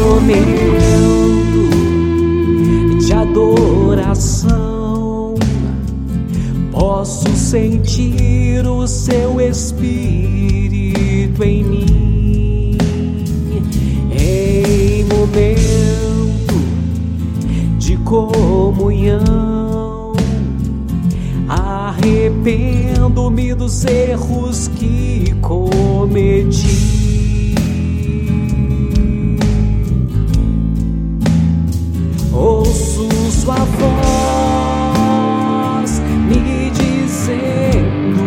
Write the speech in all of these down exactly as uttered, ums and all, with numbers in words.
momento de adoração, posso sentir o seu Espírito em mim. Em momento de comunhão, arrependo-me dos erros que cometi. Ouço sua voz me dizendo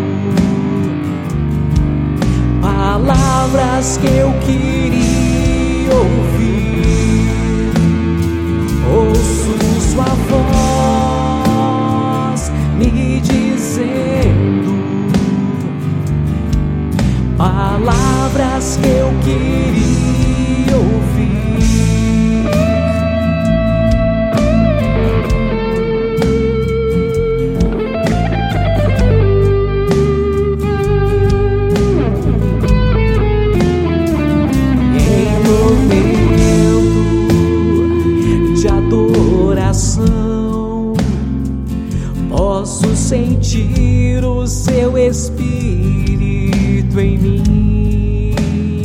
palavras que eu queria ouvir. Ouço sua voz me dizendo palavras que eu queria ouvir. Posso sentir o seu Espírito em mim.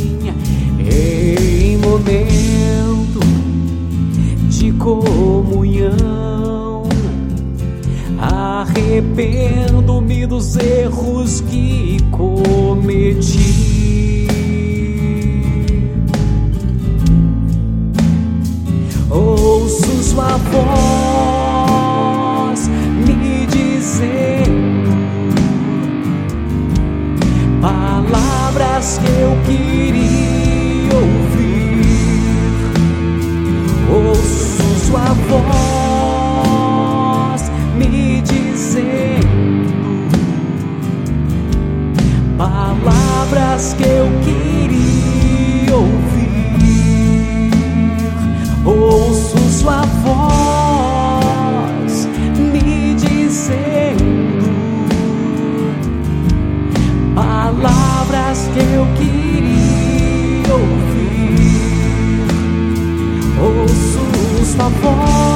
Em momento de comunhão, arrependo-me dos erros que cometi. Ouço sua voz me dizendo palavras que eu queria ouvir. Ouço sua voz me dizendo palavras que eu queria ouvir. Ouço sua voz me dizendo palavras que eu queria ouvir. Ouço sua voz